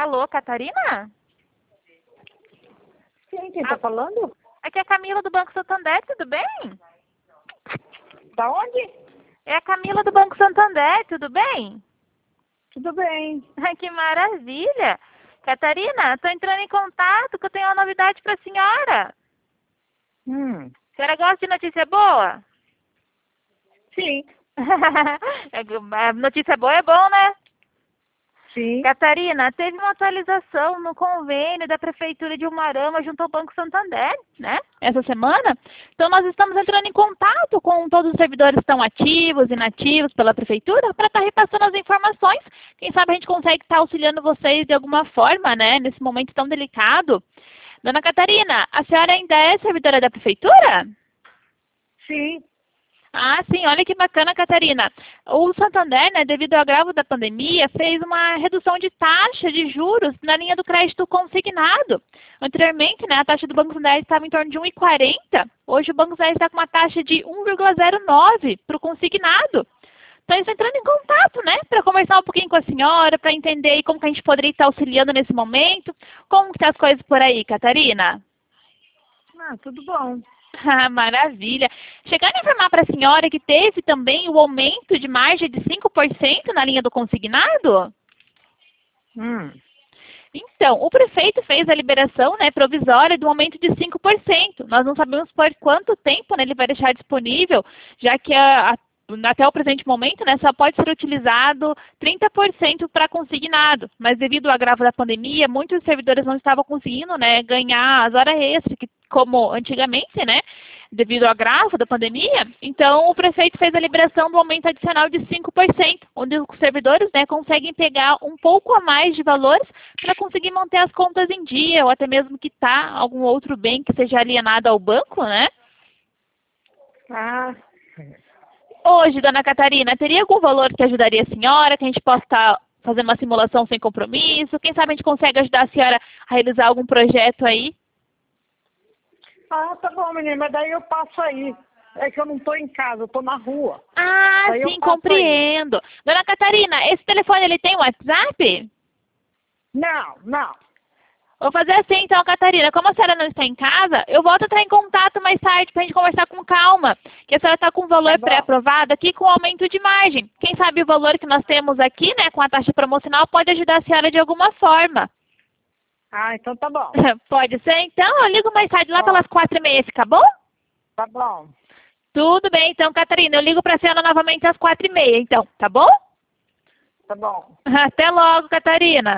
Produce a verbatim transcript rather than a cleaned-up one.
Alô, Catarina? Sim, quem tá Ah, falando? aqui é a Camila do Banco Santander, tudo bem? Da onde? É a Camila do Banco Santander, tudo bem? Tudo bem. Ai, que maravilha! Catarina, estou entrando em contato que eu tenho uma novidade para a senhora. Hum, A senhora gosta de notícia boa? sim, A notícia boa é bom, né? sim. Catarina, teve uma atualização no convênio da Prefeitura de Umuarama junto ao Banco Santander, né? Essa semana. Então, nós estamos entrando em contato com todos os servidores que estão ativos e inativos pela Prefeitura para estar repassando as informações. Quem sabe a gente consegue estar auxiliando vocês de alguma forma, né? Nesse momento tão delicado. Dona Catarina, a senhora ainda é servidora da Prefeitura? Sim. Ah, sim, olha que bacana, Catarina. O Santander, né, devido ao agravo da pandemia, fez uma redução de taxa de juros na linha do crédito consignado. Anteriormente, né, a taxa do Banco Santander estava em torno de um vírgula quarenta. Hoje o Banco Santander está com uma taxa de um vírgula zero nove para o consignado. Então, estou entrando em contato, né, para conversar um pouquinho com a senhora, para entender aí como que a gente poderia estar auxiliando nesse momento. Como que estão as coisas por aí, Catarina? Ah, tudo bom. Ah, maravilha. Chegando a informar para a senhora que teve também o aumento de margem de cinco por cento na linha do consignado? Hum. Então, o prefeito fez a liberação, né, provisória do aumento de cinco por cento. Nós não sabemos por quanto tempo, né, ele vai deixar disponível, já que a, a, até o presente momento, né, só pode ser utilizado trinta por cento para consignado. Mas devido ao agravo da pandemia, muitos servidores não estavam conseguindo, né, ganhar as horas extras, que, como antigamente, né, devido ao agravo da pandemia. Então, o prefeito fez a liberação do aumento adicional de cinco por cento, onde os servidores, né, conseguem pegar um pouco a mais de valores para conseguir manter as contas em dia, ou até mesmo quitar algum outro bem que seja alienado ao banco, né? Ah, Hoje, dona Catarina, teria algum valor que ajudaria a senhora, que a gente possa estar fazendo uma simulação sem compromisso? Quem sabe a gente consegue ajudar a senhora a realizar algum projeto aí? ah, tá bom, menina, mas daí eu passo aí. É que eu não tô em casa, eu tô na rua. Ah, Daí eu sim, passo compreendo. Dona Catarina, esse telefone ele tem WhatsApp? Não, não. Vou fazer assim, então, Catarina. Como a senhora não está em casa, eu volto a entrar em contato mais tarde para a gente conversar com calma. Que a senhora está com o valor Tá bom. pré-aprovado aqui com aumento de margem. Quem sabe o valor que nós temos aqui, né, com a taxa promocional, pode ajudar a senhora de alguma forma. Ah, então tá bom. Pode ser, então? Eu ligo mais tarde, lá Ó, pelas quatro e meia, fica bom? tá bom. Tudo bem, então, Catarina. Eu ligo para a senhora novamente às quatro e meia, então, tá bom? Tá bom. Até logo, Catarina.